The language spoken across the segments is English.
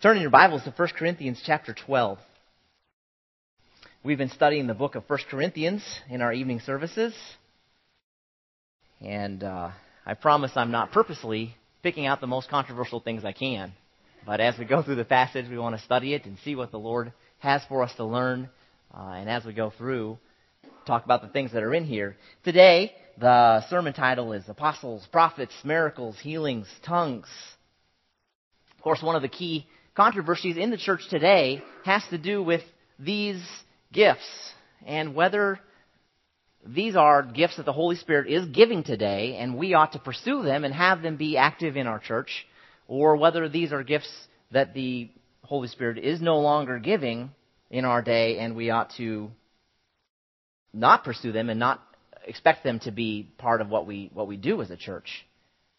Turn in your Bibles to 1 Corinthians chapter 12. We've been studying the book of 1 Corinthians in our evening services. And I promise I'm not purposely picking out the most controversial things I can. But as we go through the passage, we want to study it and see what the Lord has for us to learn. And as we go through, talk about the things that are in here. Today, the sermon title is Apostles, Prophets, Miracles, Healings, Tongues. Of course, one of the key controversies in the church today has to do with these gifts and whether these are gifts that the Holy Spirit is giving today and we ought to pursue them and have them be active in our church, or whether these are gifts that the Holy Spirit is no longer giving in our day and we ought to not pursue them and not expect them to be part of what we do as a church.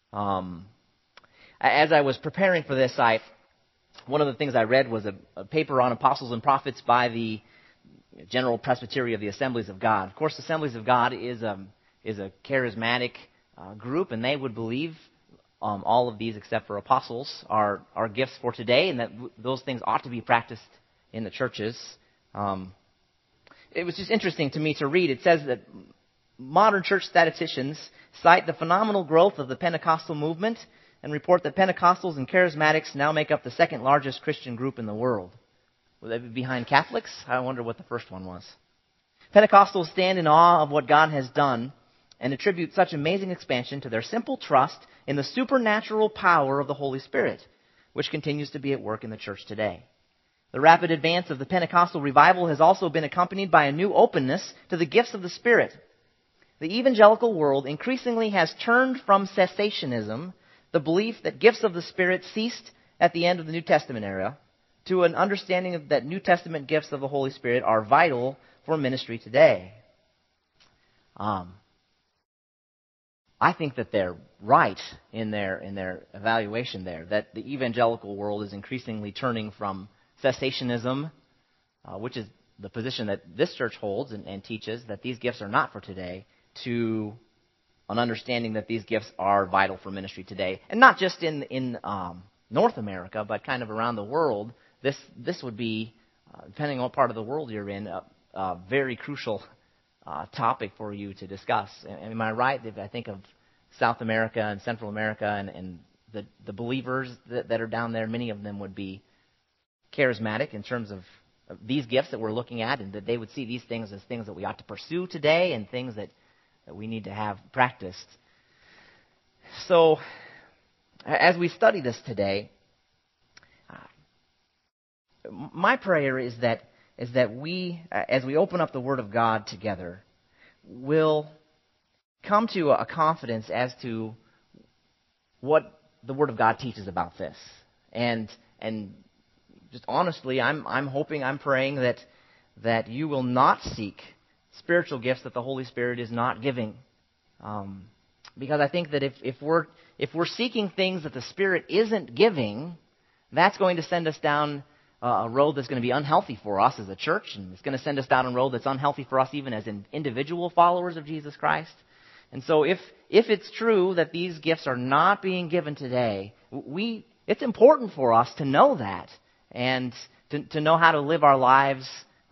As I was preparing for this, one of the things I read was a paper on apostles and prophets by the General Presbytery of the Assemblies of God. Of course, Assemblies of God is a charismatic group, and they would believe all of these, except for apostles, are gifts for today, and that those things ought to be practiced in the churches. It was just interesting to me to read. It says that modern church statisticians cite the phenomenal growth of the Pentecostal movement and report that Pentecostals and Charismatics now make up the second largest Christian group in the world. Would they be behind Catholics? I wonder what the first one was. Pentecostals stand in awe of what God has done and attribute such amazing expansion to their simple trust in the supernatural power of the Holy Spirit, which continues to be at work in the church today. The rapid advance of the Pentecostal revival has also been accompanied by a new openness to the gifts of the Spirit. The evangelical world increasingly has turned from cessationism, the belief that gifts of the Spirit ceased at the end of the New Testament era, to an understanding that New Testament gifts of the Holy Spirit are vital for ministry today. I think that they're right in their evaluation there, that the evangelical world is increasingly turning from cessationism, which is the position that this church holds and teaches, that these gifts are not for today, to an understanding that these gifts are vital for ministry today. And not just in North America, but kind of around the world. This would be, depending on what part of the world you're in, a very crucial topic for you to discuss. Am I right? If I think of South America and Central America and the believers that are down there, many of them would be charismatic in terms of these gifts that we're looking at, and that they would see these things as things that we ought to pursue today and things that we need to have practiced. So, as we study this today, my prayer is that we, as we open up the Word of God together, will come to a confidence as to what the Word of God teaches about this. And just honestly, I'm hoping, I'm praying that you will not seek spiritual gifts that the Holy Spirit is not giving. Because I think that if we're seeking things that the Spirit isn't giving, that's going to send us down a road that's going to be unhealthy for us as a church, and it's going to send us down a road that's unhealthy for us even as individual followers of Jesus Christ. And so if it's true that these gifts are not being given today, it's important for us to know that and to know how to live our lives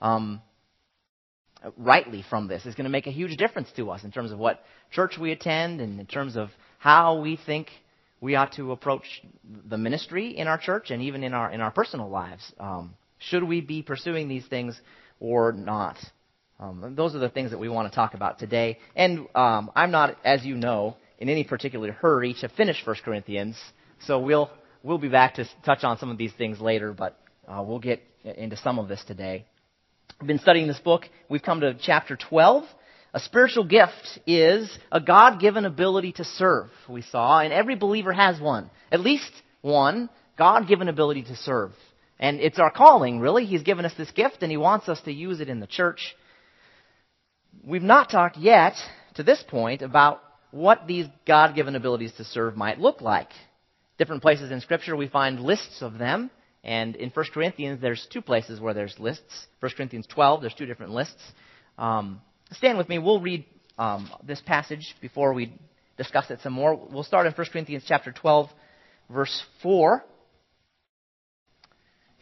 rightly from this. It's going to make a huge difference to us in terms of what church we attend and in terms of how we think we ought to approach the ministry in our church and even in our personal lives. Should we be pursuing these things or not? Those are the things that we want to talk about today. And I'm not, as you know, in any particular hurry to finish 1 Corinthians, so we'll be back to touch on some of these things later, but we'll get into some of this today. We've been studying this book. We've come to chapter 12. A spiritual gift is a God-given ability to serve, we saw, and every believer has one. At least one God-given ability to serve. And it's our calling, really. He's given us this gift, and He wants us to use it in the church. We've not talked yet, to this point, about what these God-given abilities to serve might look like. Different places in Scripture we find lists of them. And in 1 Corinthians, there's two places where there's lists. 1 Corinthians 12, there's two different lists. Stand with me. We'll read this passage before we discuss it some more. We'll start in 1 Corinthians chapter 12, verse 4.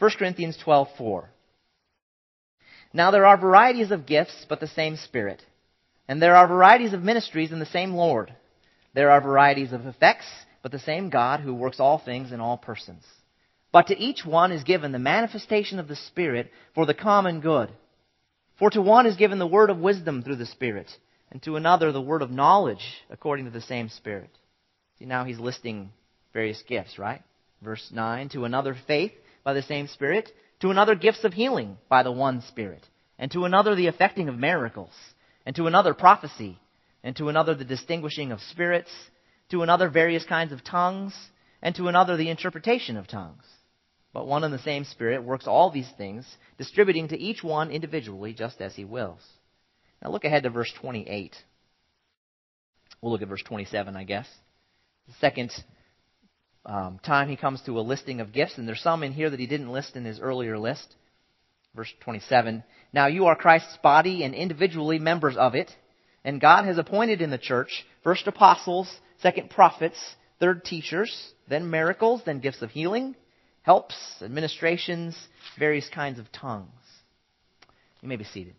1 Corinthians 12:4. Now there are varieties of gifts, but the same Spirit. And there are varieties of ministries and the same Lord. There are varieties of effects, but the same God who works all things in all persons. But to each one is given the manifestation of the Spirit for the common good. For to one is given the word of wisdom through the Spirit, and to another the word of knowledge according to the same Spirit. See, now he's listing various gifts, right? Verse 9, to another faith by the same Spirit, to another gifts of healing by the one Spirit, and to another the effecting of miracles, and to another prophecy, and to another the distinguishing of spirits, to another various kinds of tongues, and to another the interpretation of tongues. But one and the same Spirit works all these things, distributing to each one individually just as He wills. Now look ahead to verse 28. We'll look at verse 27, I guess. The second time he comes to a listing of gifts, and there's some in here that he didn't list in his earlier list. Verse 27, now you are Christ's body and individually members of it, and God has appointed in the church first apostles, second prophets, third teachers, then miracles, then gifts of healing, helps, administrations, various kinds of tongues. You may be seated.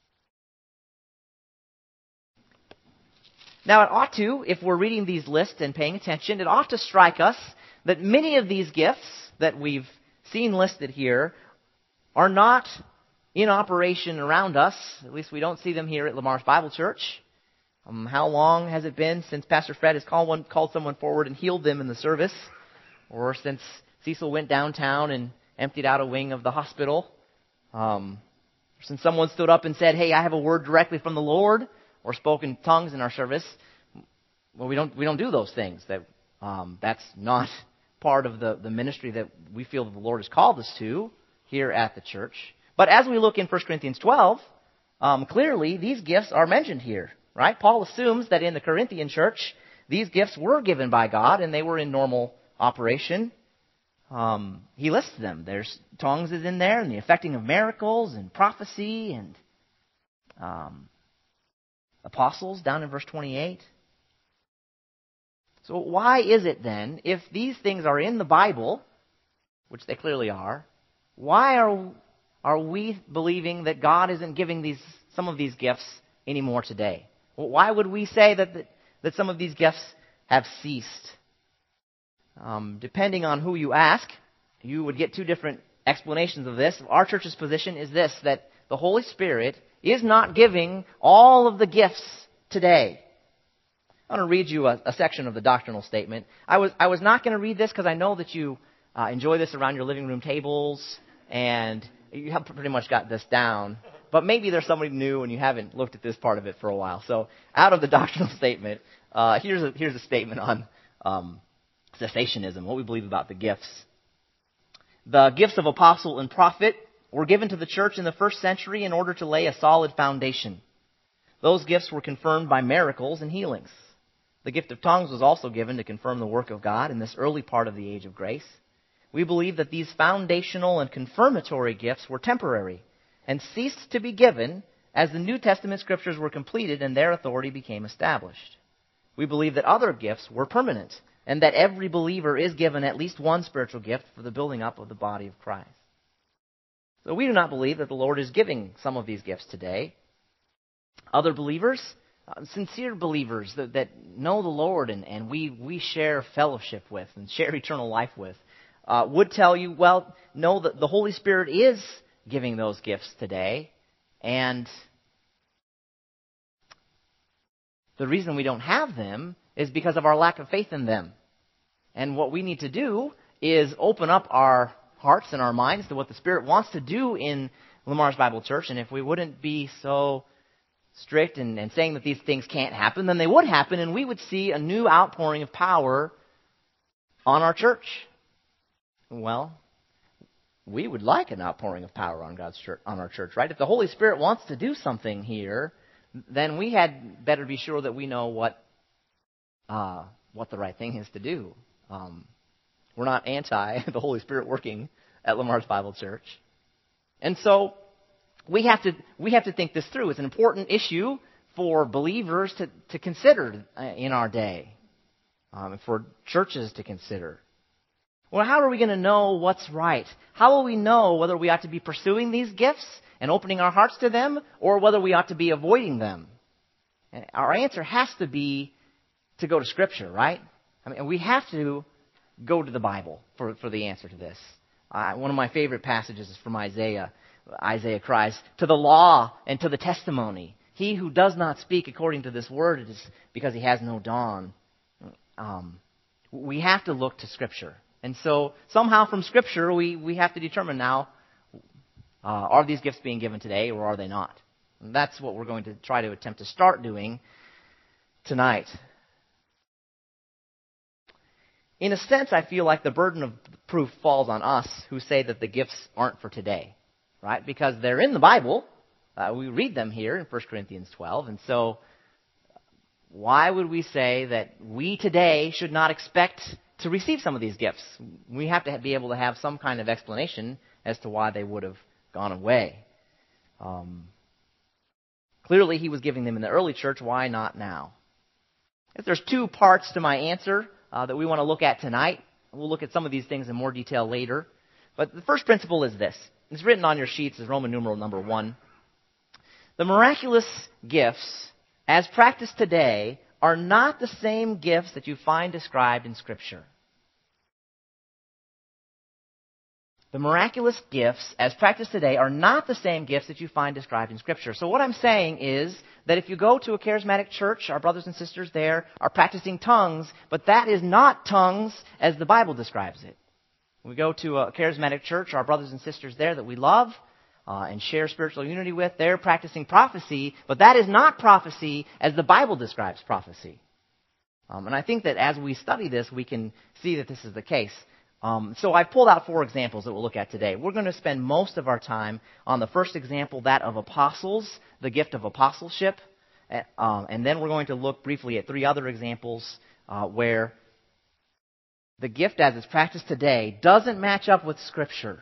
Now it ought to, if we're reading these lists and paying attention, it ought to strike us that many of these gifts that we've seen listed here are not in operation around us. At least we don't see them here at Lamar's Bible Church. How long has it been since Pastor Fred has called someone forward and healed them in the service? Or since Cecil went downtown and emptied out a wing of the hospital? Since someone stood up and said, hey, I have a word directly from the Lord, or spoke in tongues in our service? Well, we don't do those things. That's not part of the ministry that we feel that the Lord has called us to here at the church. But as we look in 1 Corinthians 12, clearly these gifts are mentioned here, right? Paul assumes that in the Corinthian church, these gifts were given by God and they were in normal operation. He lists them. There's tongues is in there, and the effecting of miracles, and prophecy, and apostles down in verse 28. So why is it then, if these things are in the Bible, which they clearly are, why are we believing that God isn't giving some of these gifts anymore today? Well, why would we say that some of these gifts have ceased? Depending on who you ask, you would get two different explanations of this. Our church's position is this, that the Holy Spirit is not giving all of the gifts today. I want to read you a section of the doctrinal statement. I was not going to read this because I know that you enjoy this around your living room tables, and you have pretty much got this down. But maybe there's somebody new and you haven't looked at this part of it for a while. So out of the doctrinal statement, here's a statement on cessationism, what we believe about the gifts. The gifts of apostle and prophet were given to the church in the first century in order to lay a solid foundation. Those gifts were confirmed by miracles and healings. The gift of tongues was also given to confirm the work of God in this early part of the age of grace. We believe that these foundational and confirmatory gifts were temporary and ceased to be given as the New Testament scriptures were completed and their authority became established. We believe that other gifts were permanent and that every believer is given at least one spiritual gift for the building up of the body of Christ. So we do not believe that the Lord is giving some of these gifts today. Other believers, sincere believers that know the Lord and we share fellowship with and share eternal life with, would tell you, well, no, the Holy Spirit is giving those gifts today, and the reason we don't have them is because of our lack of faith in them. And what we need to do is open up our hearts and our minds to what the Spirit wants to do in Lamar's Bible Church. And if we wouldn't be so strict and saying that these things can't happen, then they would happen, and we would see a new outpouring of power on our church. Well, we would like an outpouring of power on God's church, on our church, right? If the Holy Spirit wants to do something here, then we had better be sure that we know what the right thing is to do. We're not anti the Holy Spirit working at Lamar's Bible Church. And so we have to think this through. It's an important issue for believers to consider in our day, for churches to consider. Well, how are we going to know what's right? How will we know whether we ought to be pursuing these gifts and opening our hearts to them, or whether we ought to be avoiding them? And our answer has to be to go to Scripture, right? I mean, we have to go to the Bible for the answer to this. One of my favorite passages is from Isaiah. Isaiah cries, "To the law and to the testimony. He who does not speak according to this word, it is because he has no dawn." We have to look to Scripture. And so somehow from Scripture, we have to determine now, are these gifts being given today or are they not? And that's what we're going to try to attempt to start doing tonight. In a sense, I feel like the burden of proof falls on us who say that the gifts aren't for today, right? Because they're in the Bible. We read them here in 1 Corinthians 12. And so why would we say that we today should not expect to receive some of these gifts? We have to be able to have some kind of explanation as to why they would have gone away. Clearly, he was giving them in the early church. Why not now? If there's two parts to my answer that we want to look at tonight. We'll look at some of these things in more detail later. But the first principle is this. It's written on your sheets as Roman numeral number 1. The miraculous gifts, as practiced today, are not the same gifts that you find described in Scripture. The miraculous gifts, as practiced today, are not the same gifts that you find described in Scripture. So what I'm saying is that if you go to a charismatic church, our brothers and sisters there are practicing tongues, but that is not tongues as the Bible describes it. We go to a charismatic church, our brothers and sisters there that we love and share spiritual unity with, they're practicing prophecy, but that is not prophecy as the Bible describes prophecy. And I think that as we study this, we can see that this is the case. So I've pulled out 4 examples that we'll look at today. We're going to spend most of our time on the first example, that of apostles, the gift of apostleship. And then we're going to look briefly at 3 other examples where the gift as it's practiced today doesn't match up with Scripture.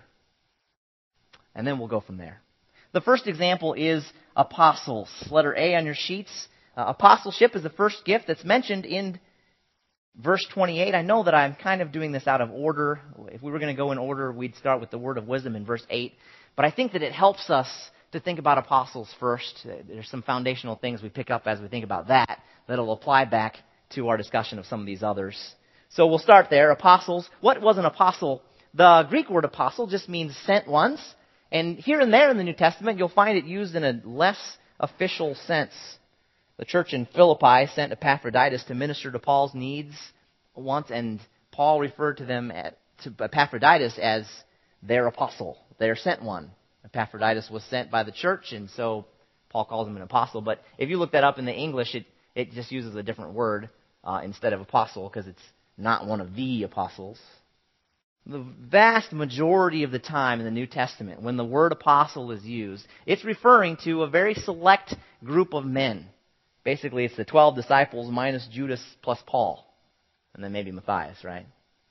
And then we'll go from there. The first example is apostles. Letter A on your sheets. Apostleship is the first gift that's mentioned in Verse 28, I know that I'm kind of doing this out of order. If we were going to go in order, we'd start with the word of wisdom in verse 8. But I think that it helps us to think about apostles first. There's some foundational things we pick up as we think about that that'll apply back to our discussion of some of these others. So we'll start there. Apostles. What was an apostle? The Greek word apostle just means sent ones. And here and there in the New Testament, you'll find it used in a less official sense. The church in Philippi sent Epaphroditus to minister to Paul's needs once, and Paul referred to to Epaphroditus as their apostle, their sent one. Epaphroditus was sent by the church, and so Paul calls him an apostle. But if you look that up in the English, it just uses a different word instead of apostle because it's not one of the apostles. The vast majority of the time in the New Testament, when the word apostle is used, it's referring to a very select group of men. Basically, it's the 12 disciples minus Judas plus Paul. And then maybe Matthias, right?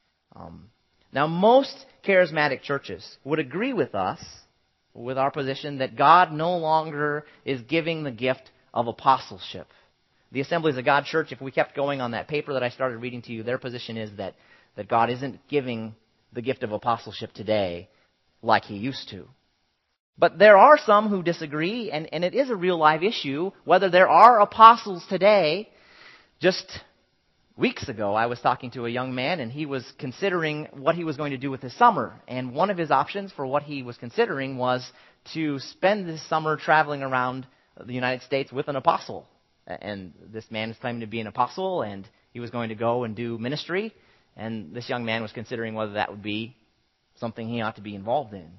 Now, most charismatic churches would agree with us, with our position, that God no longer is giving the gift of apostleship. The Assemblies of God Church, if we kept going on that paper that I started reading to you, their position is that God isn't giving the gift of apostleship today like He used to. But there are some who disagree, and it is a real live issue whether there are apostles today. Just weeks ago, I was talking to a young man, and he was considering what he was going to do with his summer. And one of his options for what he was considering was to spend this summer traveling around the United States with an apostle. And this man is claiming to be an apostle, and he was going to go and do ministry. And this young man was considering whether that would be something he ought to be involved in.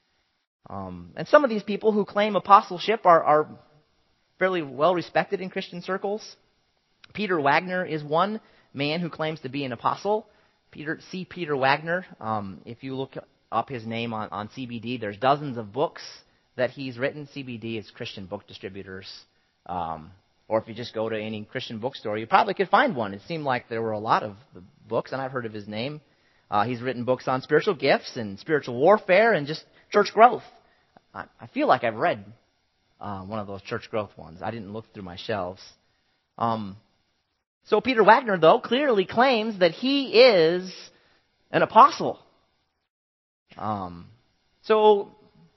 And some of these people who claim apostleship are fairly well respected in Christian circles. Peter Wagner is one man who claims to be an apostle. Peter Wagner. If you look up his name on CBD, there's dozens of books that he's written. CBD is Christian Book Distributors. Or if you just go to any Christian bookstore, you probably could find one. It seemed like there were a lot of the books, and I've heard of his name. He's written books on spiritual gifts and spiritual warfare and just church growth. I feel like I've read one of those church growth ones. I didn't look through my shelves. So Peter Wagner, though, clearly claims that he is an apostle. So,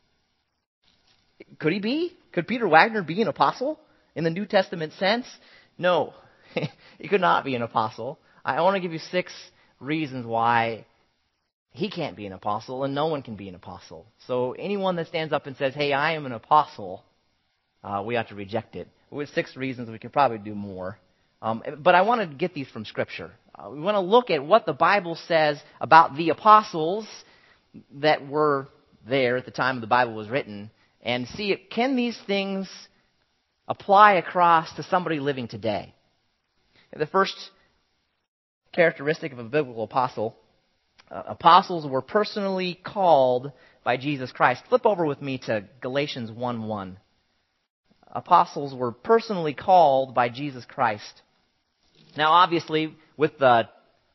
could he be? Could Peter Wagner be an apostle in the New Testament sense? No, he could not be an apostle. I want to give you 6 reasons why he can't be an apostle and no one can be an apostle. So anyone that stands up and says, hey, I am an apostle, we have to reject it. With 6 reasons, we could probably do more. But I want to get these from Scripture. We want to look at what the Bible says about the apostles that were there at the time the Bible was written, and see, can these things apply across to somebody living today? The first characteristic of a biblical apostle, apostles were personally called by Jesus Christ. Flip over with me to Galatians 1:1. Apostles were personally called by Jesus Christ. Now, obviously, with the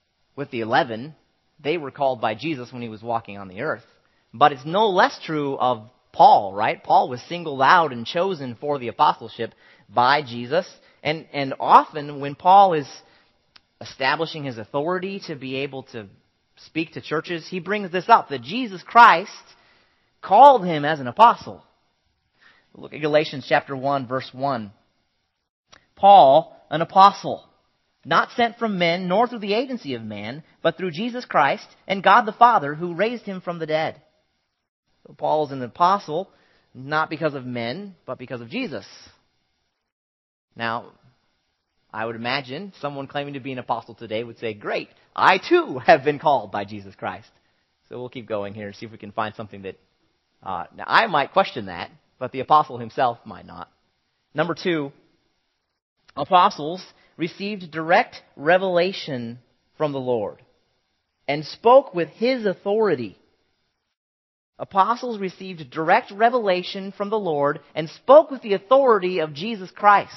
11, they were called by Jesus when he was walking on the earth. But it's no less true of Paul, right? Paul was singled out and chosen for the apostleship by Jesus. And often when Paul is establishing his authority to be able to speak to churches, he brings this up, that Jesus Christ called him as an apostle. Look at Galatians chapter 1, verse 1. Paul, an apostle, not sent from men, nor through the agency of man, but through Jesus Christ and God the Father, who raised him from the dead. So Paul is an apostle, not because of men, but because of Jesus. Now, I would imagine someone claiming to be an apostle today would say, great, I too have been called by Jesus Christ. So we'll keep going here and see if we can find something that... now, I might question that, but the apostle himself might not. Number 2, apostles received direct revelation from the Lord and spoke with his authority. Apostles received direct revelation from the Lord and spoke with the authority of Jesus Christ.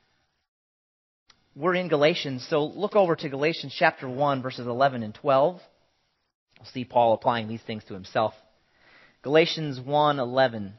We're in Galatians, so look over to Galatians chapter 1, verses 11 and 12. We'll see Paul applying these things to himself. Galatians 1:11.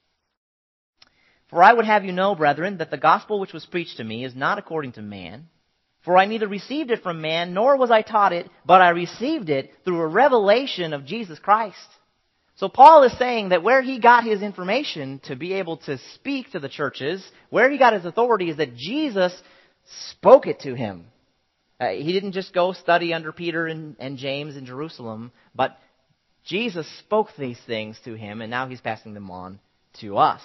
For I would have you know, brethren, that the gospel which was preached to me is not according to man. For I neither received it from man, nor was I taught it, but I received it through a revelation of Jesus Christ. So Paul is saying that where he got his information to be able to speak to the churches, where he got his authority is that Jesus spoke it to him. He didn't just go study under Peter and James in Jerusalem, but Jesus spoke these things to him, and now he's passing them on to us.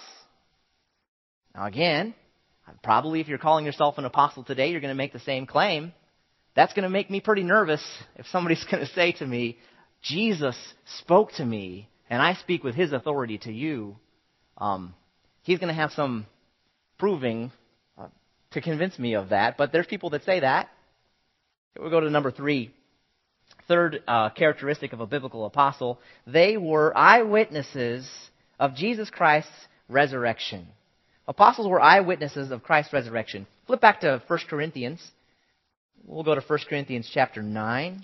Now again, probably if you're calling yourself an apostle today, you're going to make the same claim. That's going to make me pretty nervous if somebody's going to say to me, Jesus spoke to me, and I speak with his authority to you. He's going to have some proving to convince me of that, but there's people that say that. We'll go to number 3. Third characteristic of a biblical apostle, they were eyewitnesses of Jesus Christ's resurrection. Apostles were eyewitnesses of Christ's resurrection. Flip back to 1 Corinthians. We'll go to 1 Corinthians chapter 9.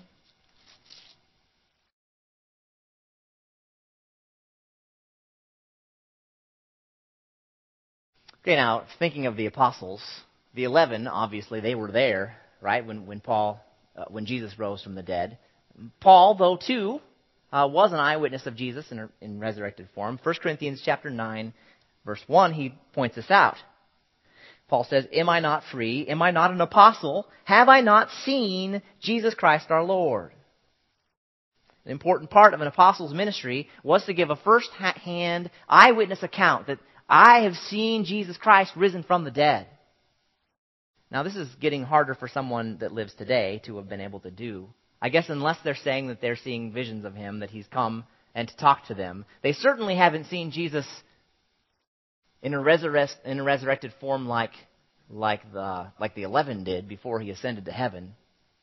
Okay, now, thinking of the apostles, the 11, obviously, they were there, right, when Jesus rose from the dead. Paul, though, too, was an eyewitness of Jesus in resurrected form. 1 Corinthians chapter 9, verse 1, he points this out. Paul says, am I not free? Am I not an apostle? Have I not seen Jesus Christ our Lord? An important part of an apostle's ministry was to give a first-hand eyewitness account that I have seen Jesus Christ risen from the dead. Now, this is getting harder for someone that lives today to have been able to do. I guess unless they're saying that they're seeing visions of him, that he's come and to talk to them. They certainly haven't seen Jesus in a resurrected form like the 11 did before he ascended to heaven.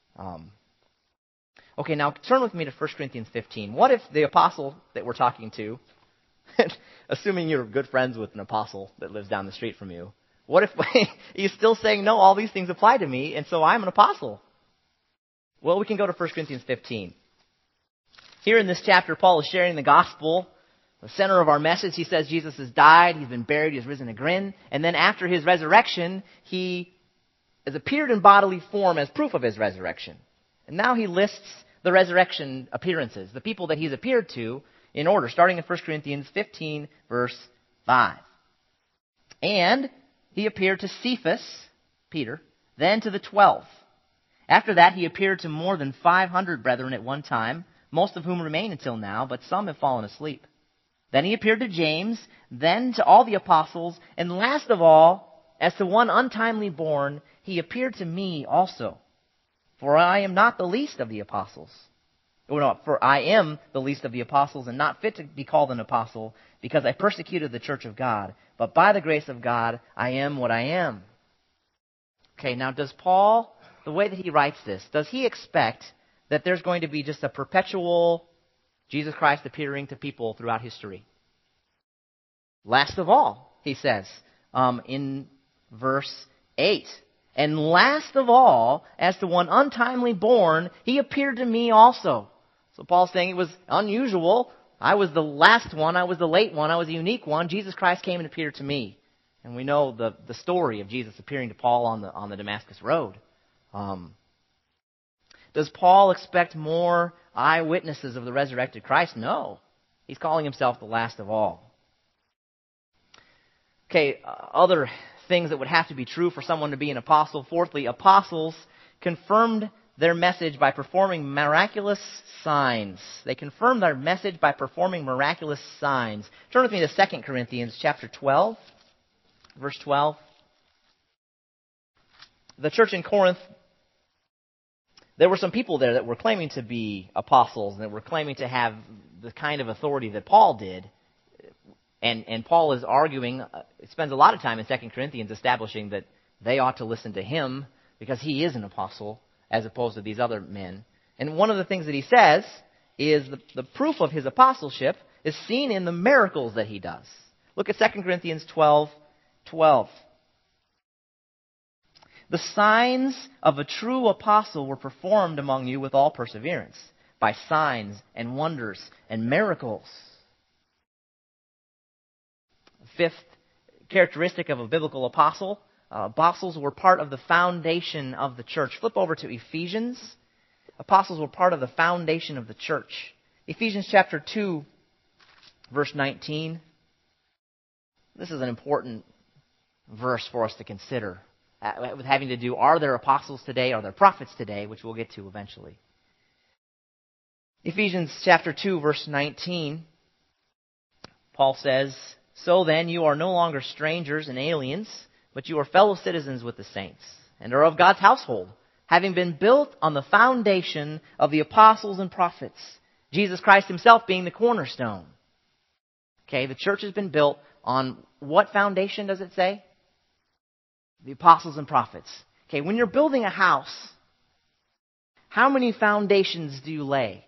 Okay, now turn with me to 1 Corinthians 15. What if the apostle that we're talking to, assuming you're good friends with an apostle that lives down the street from you, what if he's still saying, no, all these things apply to me, and so I'm an apostle? Well, we can go to 1 Corinthians 15. Here in this chapter, Paul is sharing the gospel. The center of our message, he says Jesus has died, he's been buried, he's risen again. And then after his resurrection, he has appeared in bodily form as proof of his resurrection. And now he lists the resurrection appearances, the people that he's appeared to in order, starting in 1 Corinthians 15, verse 5. And he appeared to Cephas, Peter, then to the 12. After that, he appeared to more than 500 brethren at one time, most of whom remain until now, but some have fallen asleep. Then he appeared to James, then to all the apostles, and last of all, as to one untimely born, he appeared to me also. For I am not the least of the apostles. For I am the least of the apostles, and not fit to be called an apostle, because I persecuted the church of God. But by the grace of God, I am what I am. Okay, now does Paul, the way that he writes this, does he expect that there's going to be just a perpetual Jesus Christ appearing to people throughout history? Last of all, he says in verse 8, and last of all, as to one untimely born, he appeared to me also. So Paul's saying it was unusual. I was the last one. I was the late one. I was the unique one. Jesus Christ came and appeared to me. And we know the story of Jesus appearing to Paul on the Damascus Road. Does Paul expect more eyewitnesses of the resurrected Christ? No. He's calling himself the last of all. Okay, other things that would have to be true for someone to be an apostle. Fourthly, apostles confirmed their message by performing miraculous signs. They confirmed their message by performing miraculous signs. Turn with me to 2 Corinthians chapter 12, verse 12. The church in Corinth, there were some people there that were claiming to be apostles and that were claiming to have the kind of authority that Paul did. And Paul is arguing, spends a lot of time in 2 Corinthians establishing that they ought to listen to him because he is an apostle as opposed to these other men. And one of the things that he says is the proof of his apostleship is seen in the miracles that he does. Look at 2 Corinthians 12:12. The signs of a true apostle were performed among you with all perseverance, by signs and wonders and miracles. Fifth characteristic of a biblical apostle, apostles were part of the foundation of the church. Flip over to Ephesians. Apostles were part of the foundation of the church. Ephesians chapter 2, verse 19. This is an important verse for us to consider. With having to do, are there apostles today? Are there prophets today? Which we'll get to eventually. Ephesians chapter 2, verse 19. Paul says, so then you are no longer strangers and aliens, but you are fellow citizens with the saints, and are of God's household, having been built on the foundation of the apostles and prophets, Jesus Christ himself being the cornerstone. Okay, the church has been built on what foundation does it say? The apostles and prophets. Okay, when you're building a house, how many foundations do you lay?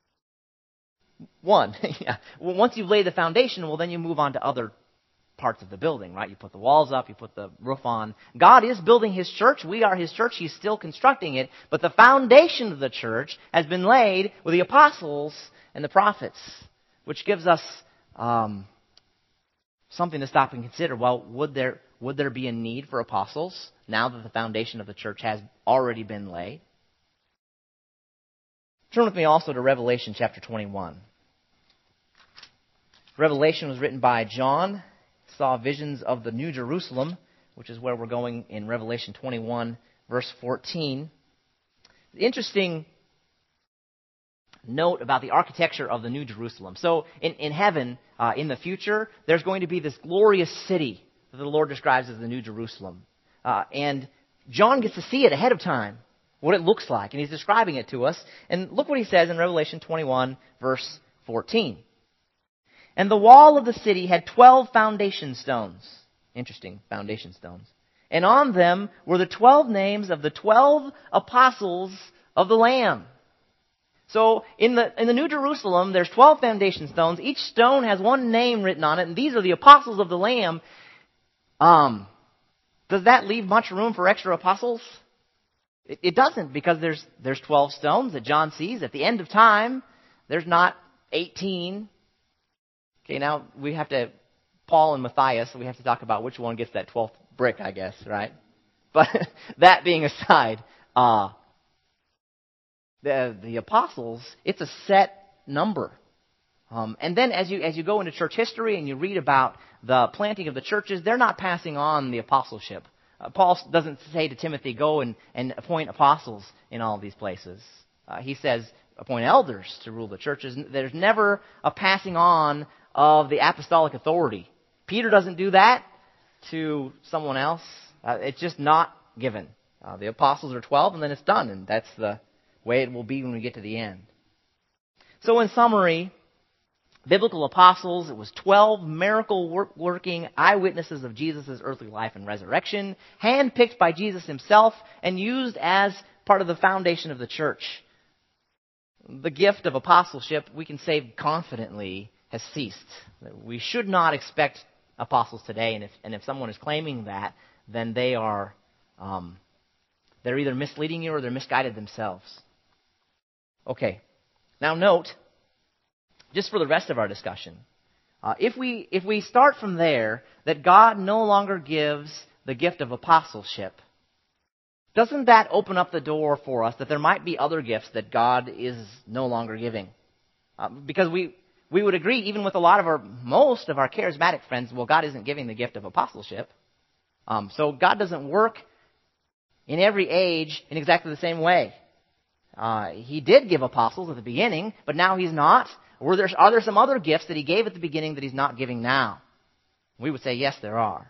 One. Yeah. Well, once you've laid the foundation, well, then you move on to other parts of the building, right? You put the walls up, you put the roof on. God is building his church. We are his church. He's still constructing it. But the foundation of the church has been laid with the apostles and the prophets, which gives us something to stop and consider. Well, would there be a need for apostles now that the foundation of the church has already been laid? Turn with me also to Revelation chapter 21. Revelation was written by John. Saw visions of the New Jerusalem, which is where we're going in Revelation 21, verse 14. Interesting note about the architecture of the New Jerusalem. So in heaven, in the future, there's going to be this glorious city that the Lord describes as the New Jerusalem. And John gets to see it ahead of time, what it looks like, and he's describing it to us. And look what he says in Revelation 21, verse 14. And the wall of the city had 12 foundation stones. Interesting, foundation stones. And on them were the 12 names of the 12 apostles of the Lamb. So in the New Jerusalem, there's 12 foundation stones. Each stone has one name written on it, and these are the apostles of the Lamb. Does that leave much room for extra apostles? It doesn't, because there's 12 stones that John sees. At the end of time, there's not 18. Okay, now we have to, Paul and Matthias, we have to talk about which one gets that 12th brick, I guess, right? But that being aside, The apostles, it's a set number. And then as you go into church history and you read about the planting of the churches, they're not passing on the apostleship. Paul doesn't say to Timothy, go and appoint apostles in all these places. He says, appoint elders to rule the churches. There's never a passing on of the apostolic authority. Peter doesn't do that to someone else. It's just not given. The apostles are 12, and then it's done, and that's the way it will be when we get to the end. So in summary, biblical apostles, it was 12 miracle-working eyewitnesses of Jesus' earthly life and resurrection, handpicked by Jesus himself and used as part of the foundation of the church. The gift of apostleship, we can say confidently, has ceased. We should not expect apostles today, and if someone is claiming that, then they are they're either misleading you or they're misguided themselves. Okay, now note, just for the rest of our discussion, if we start from there, that God no longer gives the gift of apostleship, doesn't that open up the door for us that there might be other gifts that God is no longer giving? Because we would agree, even with most of our charismatic friends, well, God isn't giving the gift of apostleship. So God doesn't work in every age in exactly the same way. He did give apostles at the beginning, but now he's not. Are there some other gifts that he gave at the beginning that he's not giving now? We would say, yes, there are.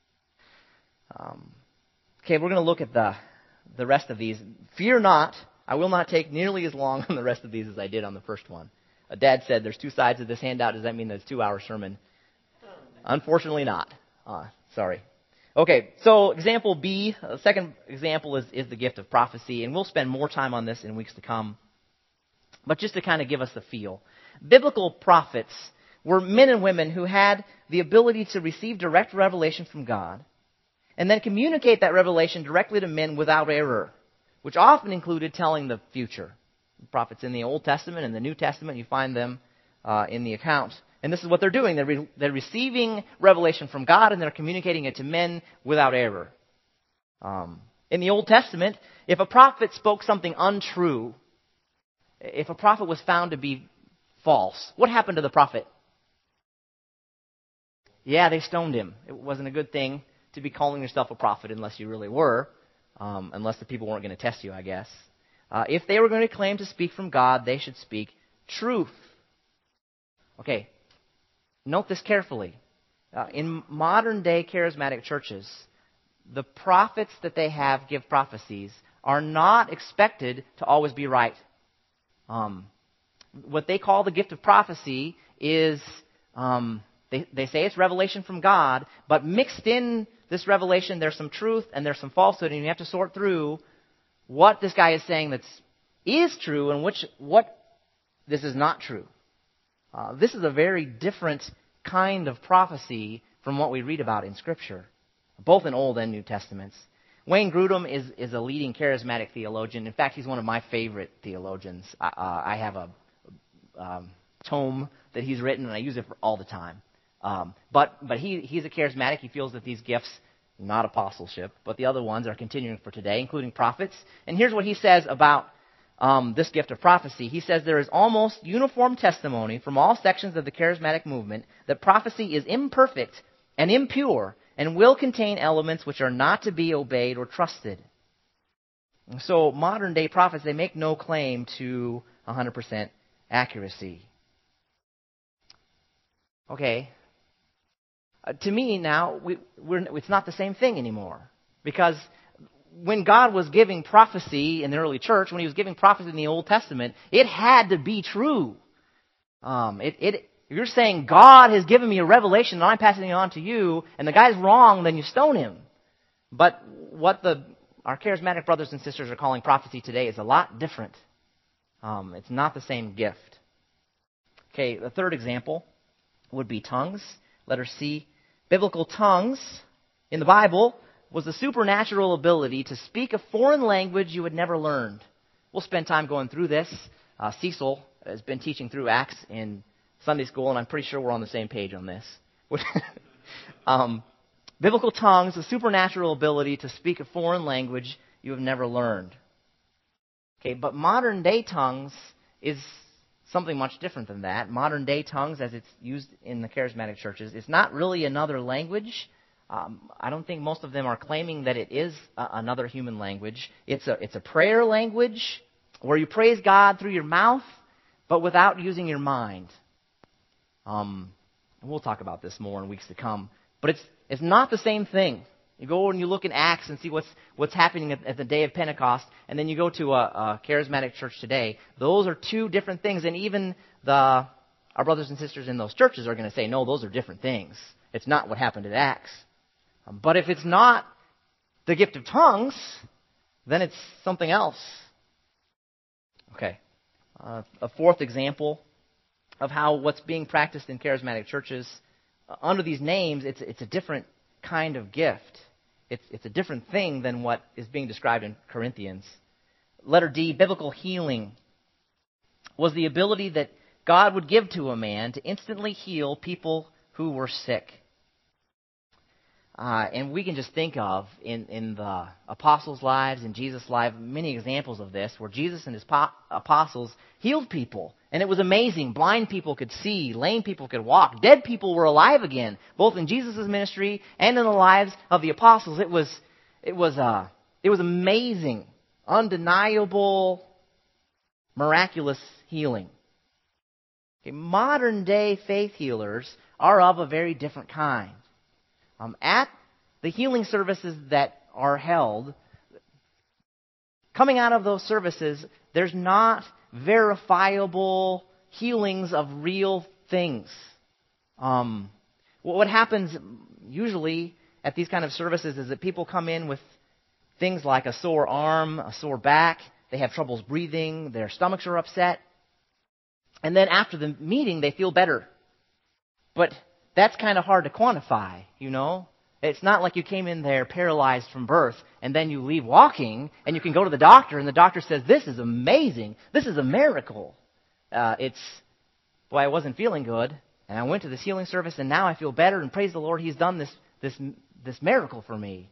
Okay, we're going to look at the rest of these. Fear not, I will not take nearly as long on the rest of these as I did on the first one. Dad said there's 2 sides of this handout. Does that mean there's a 2-hour sermon? Unfortunately not. Sorry. Okay, so example B, the second example is the gift of prophecy, and we'll spend more time on this in weeks to come. But just to kind of give us the feel, biblical prophets were men and women who had the ability to receive direct revelation from God and then communicate that revelation directly to men without error, which often included telling the future. The prophets in the Old Testament and the New Testament, you find them in the account. And this is what they're doing. They're receiving revelation from God and they're communicating it to men without error. In the Old Testament, if a prophet spoke something untrue, if a prophet was found to be false, what happened to the prophet? Yeah, they stoned him. It wasn't a good thing to be calling yourself a prophet unless you really were, unless the people weren't going to test you, I guess. If they were going to claim to speak from God, they should speak truth. Okay, note this carefully. In modern-day charismatic churches, the prophets that they have give prophecies are not expected to always be right. What they call the gift of prophecy is, they say it's revelation from God, but mixed in this revelation, there's some truth and there's some falsehood, and you have to sort through what this guy is saying is true and what this is not true. This is a very different kind of prophecy from what we read about in Scripture, both in Old and New Testaments. Wayne Grudem is a leading charismatic theologian. In fact, he's one of my favorite theologians. I have a tome that he's written, and I use it all the time. But he's a charismatic. He feels that these gifts, not apostleship, but the other ones are continuing for today, including prophets. And here's what he says about this gift of prophecy. He says there is almost uniform testimony from all sections of the charismatic movement that prophecy is imperfect and impure and will contain elements which are not to be obeyed or trusted. So modern day prophets, they make no claim to 100% accuracy. Okay. To me now, it's not the same thing anymore. Because when God was giving prophecy in the early church, when he was giving prophecy in the Old Testament, it had to be true. If you're saying, God has given me a revelation and I'm passing it on to you, and the guy's wrong, then you stone him. But what our charismatic brothers and sisters are calling prophecy today is a lot different. It's not the same gift. Okay, the third example would be tongues. Letter C. Biblical tongues in the Bible was the supernatural ability to speak a foreign language you had never learned. We'll spend time going through this. Cecil has been teaching through Acts in Sunday school, and I'm pretty sure we're on the same page on this. Biblical tongues, the supernatural ability to speak a foreign language you have never learned. Okay, but modern day tongues is something much different than that. Modern day tongues, as it's used in the charismatic churches, is not really another language. I don't think most of them are claiming that it is another human language. It's a prayer language where you praise God through your mouth, but without using your mind. And we'll talk about this more in weeks to come. But it's not the same thing. You go and you look in Acts and see what's happening at the day of Pentecost, and then you go to a charismatic church today. Those are two different things, and even our brothers and sisters in those churches are going to say, no, those are different things. It's not what happened at Acts. But if it's not the gift of tongues, then it's something else. Okay. A fourth example of how what's being practiced in charismatic churches, under these names, it's a different kind of gift. It's a different thing than what is being described in Corinthians. Letter D, biblical healing, was the ability that God would give to a man to instantly heal people who were sick. And we can just think of, in the apostles' lives, in Jesus' life, many examples of this, where Jesus and his apostles healed people. And it was amazing. Blind people could see. Lame people could walk. Dead people were alive again, both in Jesus' ministry and in the lives of the apostles. It was amazing, undeniable, miraculous healing. Okay, modern day faith healers are of a very different kind. At the healing services that are held, coming out of those services, there's not verifiable healings of real things. What happens usually at these kind of services is that people come in with things like a sore arm, a sore back, they have troubles breathing, their stomachs are upset, and then after the meeting they feel better. But that's kind of hard to quantify, you know. It's not like you came in there paralyzed from birth and then you leave walking and you can go to the doctor and the doctor says, this is amazing. This is a miracle. I wasn't feeling good and I went to this healing service and now I feel better and praise the Lord, He's done this miracle for me.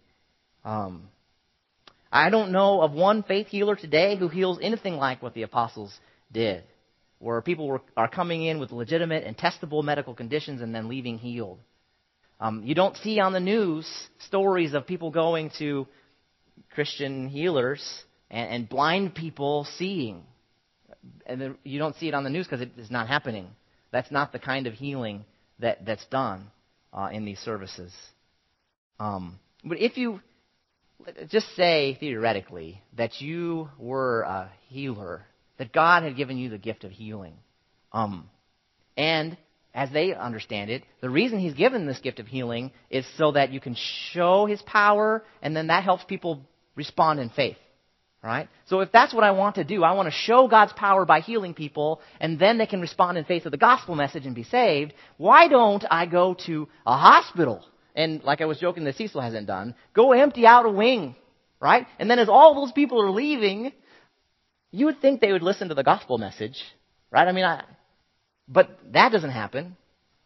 I don't know of one faith healer today who heals anything like what the apostles did, where people are coming in with legitimate and testable medical conditions and then leaving healed. You don't see on the news stories of people going to Christian healers and blind people seeing. And you don't see it on the news because it is not happening. That's not the kind of healing that's done in these services. But if you just say, theoretically, that you were a healer, that God had given you the gift of healing, and as they understand it, the reason He's given this gift of healing is so that you can show His power, and then that helps people respond in faith. Right? So if that's what I want to do, I want to show God's power by healing people, and then they can respond in faith to the gospel message and be saved. Why don't I go to a hospital? And like I was joking that Cecil hasn't done, go empty out a wing. Right? And then as all those people are leaving, you would think they would listen to the gospel message. Right? But that doesn't happen.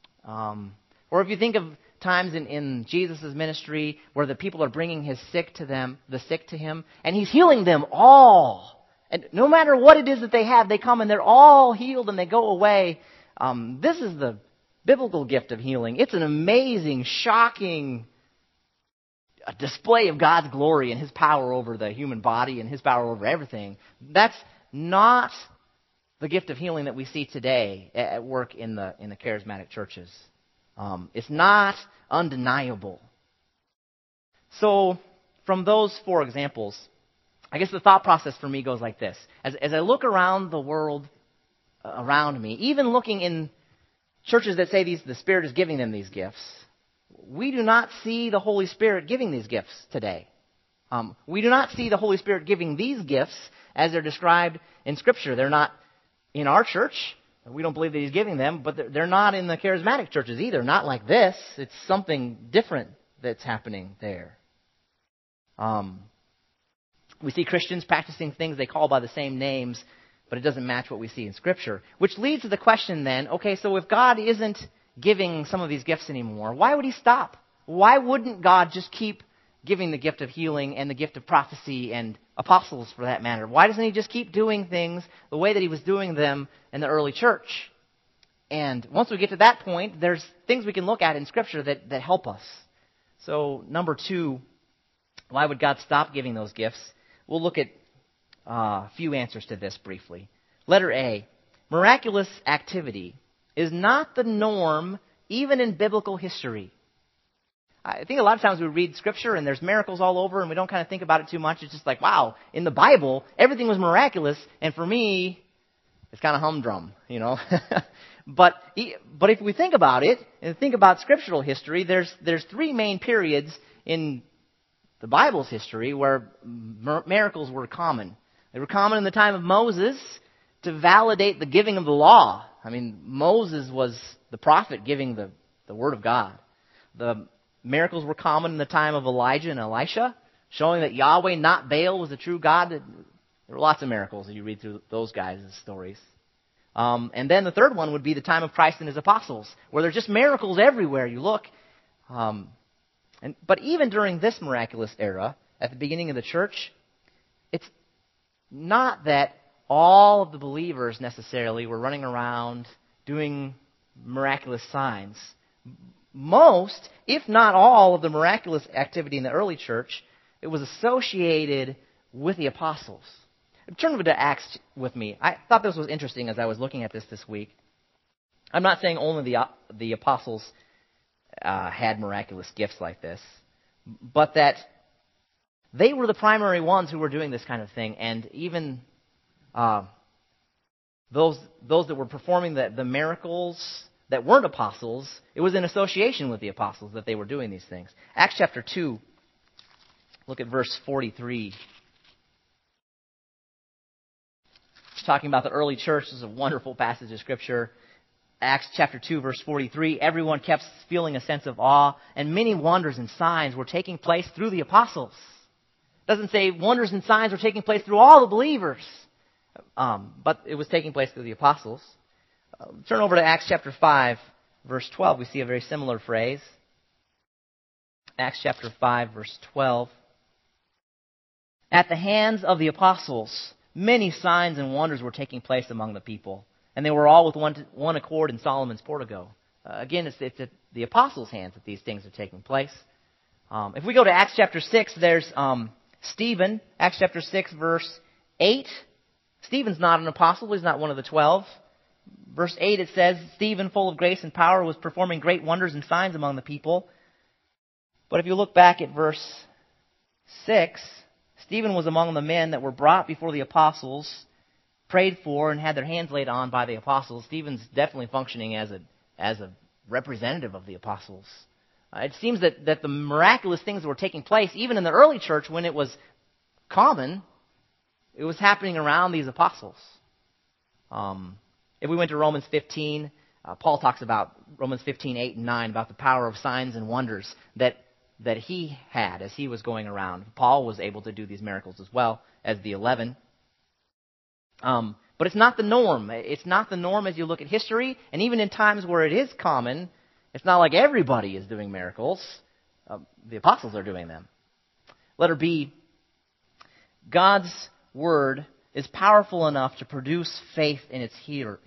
Or if you think of times in Jesus' ministry where the people are bringing the sick to Him, and He's healing them all. And no matter what it is that they have, they come and they're all healed and they go away. This is the biblical gift of healing. It's an amazing, shocking display of God's glory and His power over the human body and His power over everything. That's not the gift of healing that we see today at work in the charismatic churches. It's not undeniable. So, from those 4 examples, I guess the thought process for me goes like this. As I look around the world around me, even looking in churches that say the Spirit is giving them these gifts, we do not see the Holy Spirit giving these gifts today. We do not see the Holy Spirit giving these gifts as they're described in Scripture. They're not in our church. We don't believe that He's giving them, but they're not in the charismatic churches either. Not like this. It's something different that's happening there. We see Christians practicing things they call by the same names, but it doesn't match what we see in Scripture. Which leads to the question then, okay, so if God isn't giving some of these gifts anymore, why would He stop? Why wouldn't God just keep giving the gift of healing and the gift of prophecy and apostles for that matter? Why doesn't he just keep doing things the way that he was doing them in the early church? And once we get to that point, there's things we can look at in Scripture that help us. So, number 2, why would God stop giving those gifts? We'll look at a few answers to this briefly. Letter A, miraculous activity is not the norm even in biblical history. I think a lot of times we read Scripture and there's miracles all over and we don't kind of think about it too much. It's just like, wow, in the Bible, everything was miraculous, and for me, it's kind of humdrum, you know. But if we think about it and think about scriptural history, there's 3 main periods in the Bible's history where miracles were common. They were common in the time of Moses to validate the giving of the law. I mean, Moses was the prophet giving the word of God. The miracles were common in the time of Elijah and Elisha, showing that Yahweh, not Baal, was the true God. There were lots of miracles as you read through those guys' stories. And then the third one would be the time of Christ and his apostles, where there's just miracles everywhere you look. But even during this miraculous era, at the beginning of the church, it's not that all of the believers necessarily were running around doing miraculous signs. Most, if not all, of the miraculous activity in the early church, it was associated with the apostles. Turn over to Acts with me. I thought this was interesting as I was looking at this week. I'm not saying only the apostles had miraculous gifts like this, but that they were the primary ones who were doing this kind of thing, and even those that were performing the miracles that weren't apostles, it was in association with the apostles that they were doing these things. Acts chapter 2, look at verse 43. It's talking about the early church. This is a wonderful passage of Scripture. Acts chapter 2, verse 43, everyone kept feeling a sense of awe, and many wonders and signs were taking place through the apostles. It doesn't say wonders and signs were taking place through all the believers, but it was taking place through the apostles. Turn over to Acts chapter 5, verse 12. We see a very similar phrase. Acts chapter 5, verse 12. At the hands of the apostles, many signs and wonders were taking place among the people, and they were all with one accord in Solomon's portico. Again, it's at the apostles' hands that these things are taking place. If we go to Acts chapter 6, there's Stephen. Acts chapter 6, verse 8. Stephen's not an apostle. He's not one of the 12. Verse 8, it says, Stephen, full of grace and power, was performing great wonders and signs among the people. But if you look back at verse 6, Stephen was among the men that were brought before the apostles, prayed for, and had their hands laid on by the apostles. Stephen's definitely functioning as a representative of the apostles. It seems that the miraculous things that were taking place, even in the early church when it was common, it was happening around these apostles. If we went to Romans 15, Paul talks about Romans 15, 8 and 9, about the power of signs and wonders that he had as he was going around. Paul was able to do these miracles as well as the 11. But it's not the norm. It's not the norm as you look at history, and even in times where it is common, it's not like everybody is doing miracles. The apostles are doing them. Letter B, God's word is powerful enough to produce faith in its hearer.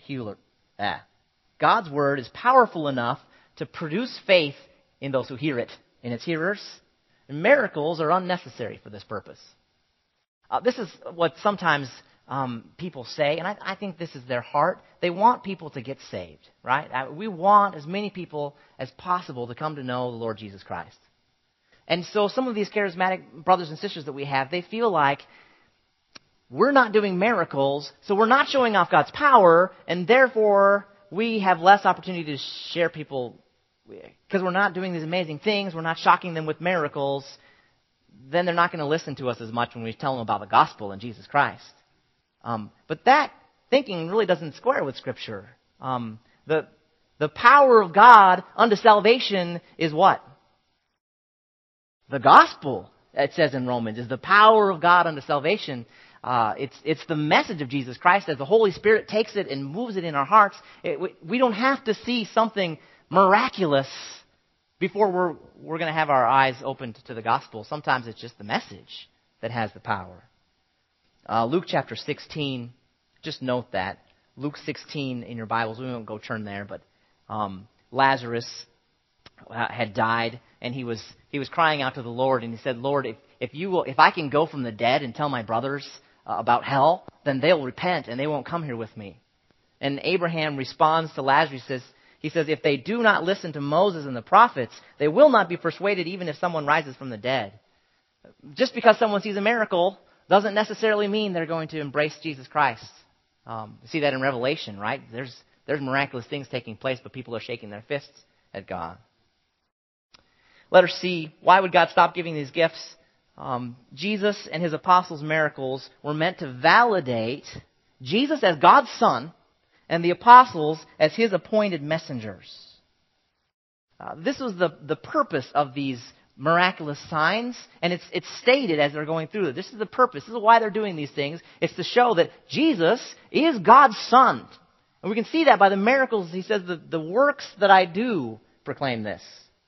God's word is powerful enough to produce faith in those who hear it, in its hearers. And miracles are unnecessary for this purpose. This is what sometimes people say, and I think this is their heart. They want people to get saved, right? We want as many people as possible to come to know the Lord Jesus Christ. And so some of these charismatic brothers and sisters that we have, they feel like we're not doing miracles, so we're not showing off God's power, and therefore we have less opportunity to share people, because we're not doing these amazing things, we're not shocking them with miracles, then they're not going to listen to us as much when we tell them about the gospel and Jesus Christ. But that thinking really doesn't square with Scripture. The power of God unto salvation is what? The gospel, it says in Romans, is the power of God unto salvation. It's the message of Jesus Christ as the Holy Spirit takes it and moves it in our hearts. We don't have to see something miraculous before we're going to have our eyes opened to the gospel. Sometimes it's just the message that has the power. Luke chapter 16, just note that. Luke 16 in your Bibles, we won't go turn there, but Lazarus had died, and he was crying out to the Lord, and he said, Lord, if I can go from the dead and tell my brothers about hell, then they'll repent and they won't come here with me. And Abraham responds to Lazarus. He says, if they do not listen to Moses and the prophets, they will not be persuaded even if someone rises from the dead. Just because someone sees a miracle doesn't necessarily mean they're going to embrace Jesus Christ. You see that in Revelation, right? There's miraculous things taking place, but people are shaking their fists at God. Letter C, why would God stop giving these gifts? Jesus and his apostles' miracles were meant to validate Jesus as God's Son and the apostles as his appointed messengers. This was the purpose of these miraculous signs, and it's stated as they're going through it. This is the purpose. This is why they're doing these things. It's to show that Jesus is God's Son. And we can see that by the miracles. He says, the works that I do proclaim this.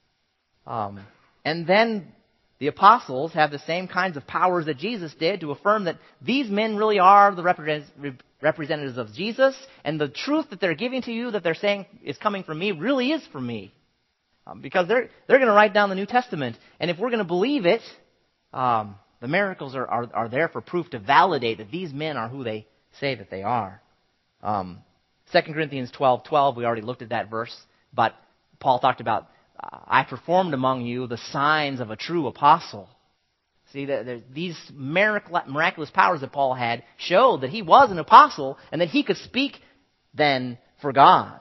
And then the apostles have the same kinds of powers that Jesus did to affirm that these men really are the representatives of Jesus, and the truth that they're giving to you, that they're saying is coming from me, really is from me. Because they're going to write down the New Testament, and if we're going to believe it, the miracles are there for proof to validate that these men are who they say that they are. 2 Corinthians 12:12, we already looked at that verse, but Paul talked about, I performed among you the signs of a true apostle. See, these miraculous powers that Paul had showed that he was an apostle and that he could speak then for God.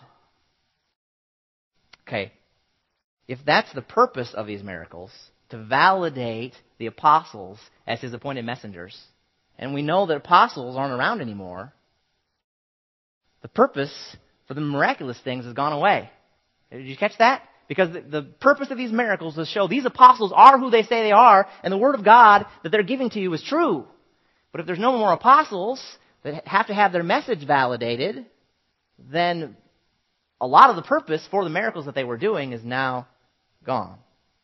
Okay, if that's the purpose of these miracles, to validate the apostles as his appointed messengers, and we know that apostles aren't around anymore, the purpose for the miraculous things has gone away. Did you catch that? Because the purpose of these miracles is to show these apostles are who they say they are, and the Word of God that they're giving to you is true. But if there's no more apostles that have to have their message validated, then a lot of the purpose for the miracles that they were doing is now gone.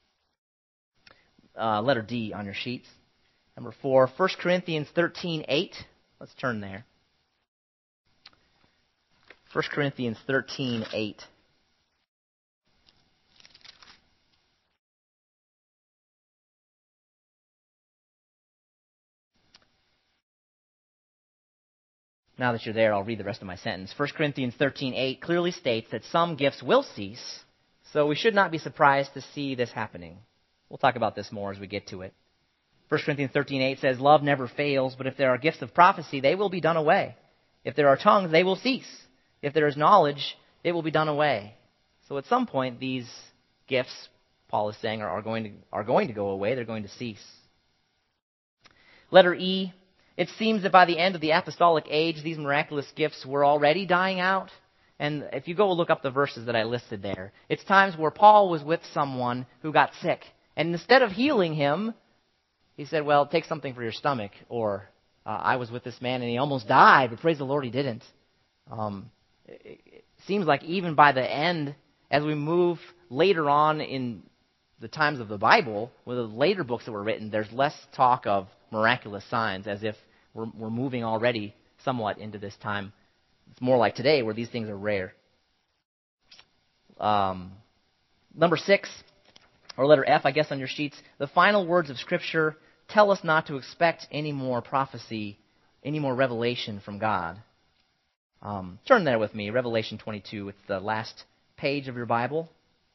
Letter D on your sheets. Number 4, 1 Corinthians 13:8. Let's turn there. 1 Corinthians 13:8. Now that you're there, I'll read the rest of my sentence. 1 Corinthians 13:8 clearly states that some gifts will cease, so we should not be surprised to see this happening. We'll talk about this more as we get to it. 1 Corinthians 13:8 says, love never fails, but if there are gifts of prophecy, they will be done away. If there are tongues, they will cease. If there is knowledge, it will be done away. So at some point, these gifts, Paul is saying, are going to go away. They're going to cease. Letter E. It seems that by the end of the apostolic age, these miraculous gifts were already dying out. And if you go look up the verses that I listed there, it's times where Paul was with someone who got sick. And instead of healing him, he said, well, take something for your stomach. Or, I was with this man and he almost died, but praise the Lord he didn't. It seems like even by the end, as we move later on in the times of the Bible, with the later books that were written, there's less talk of miraculous signs, as if we're moving already somewhat into this time. It's more like today where these things are rare. Number 6, or letter F, I guess, on your sheets. The final words of Scripture tell us not to expect any more prophecy, any more revelation from God. Turn there with me, Revelation 22. It's the last page of your Bible.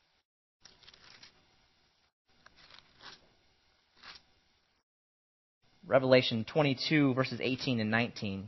Revelation 22, verses 18 and 19.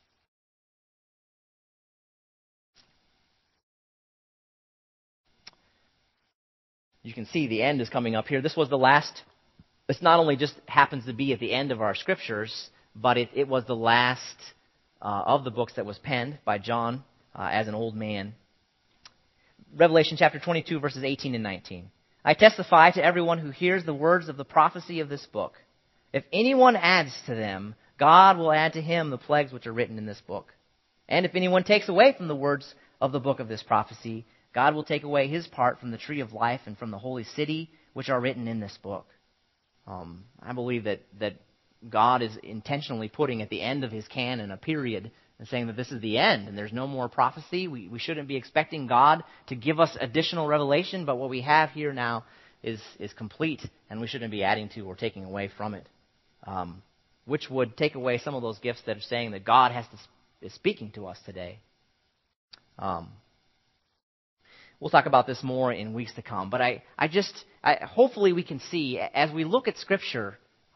You can see the end is coming up here. This was the last. This not only just happens to be at the end of our scriptures, but it was the last of the books that was penned by John as an old man. Revelation chapter 22, verses 18 and 19. I testify to everyone who hears the words of the prophecy of this book. If anyone adds to them, God will add to him the plagues which are written in this book. And if anyone takes away from the words of the book of this prophecy, God will take away his part from the tree of life and from the holy city which are written in this book. I believe that God is intentionally putting at the end of his canon a period and saying that this is the end and there's no more prophecy. We shouldn't be expecting God to give us additional revelation, but what we have here now is complete, and we shouldn't be adding to or taking away from it, which would take away some of those gifts that are saying that God is speaking to us today. We'll talk about this more in weeks to come, but hopefully we can see as we look at Scripture.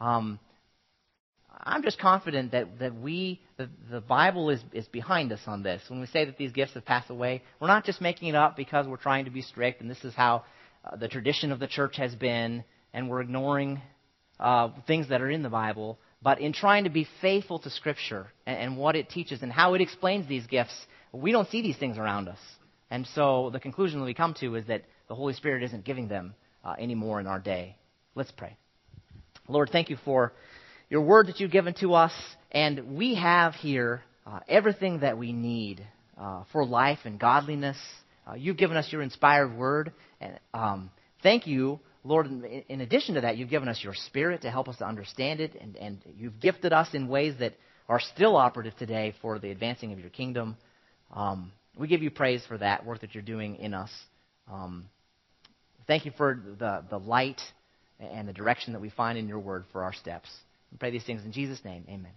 I'm just confident that the Bible is behind us on this. When we say that these gifts have passed away, we're not just making it up because we're trying to be strict and this is how the tradition of the church has been, and we're ignoring things that are in the Bible. But in trying to be faithful to Scripture and what it teaches and how it explains these gifts, we don't see these things around us. And so the conclusion that we come to is that the Holy Spirit isn't giving them anymore in our day. Let's pray. Lord, thank you for your word that you've given to us, and we have here everything that we need for life and godliness. You've given us your inspired word, and thank you, Lord. In addition to that, you've given us your Spirit to help us to understand it, and you've gifted us in ways that are still operative today for the advancing of your kingdom. We give you praise for that work that you're doing in us. Thank you for the light and the direction that we find in your word for our steps. We pray these things in Jesus' name. Amen.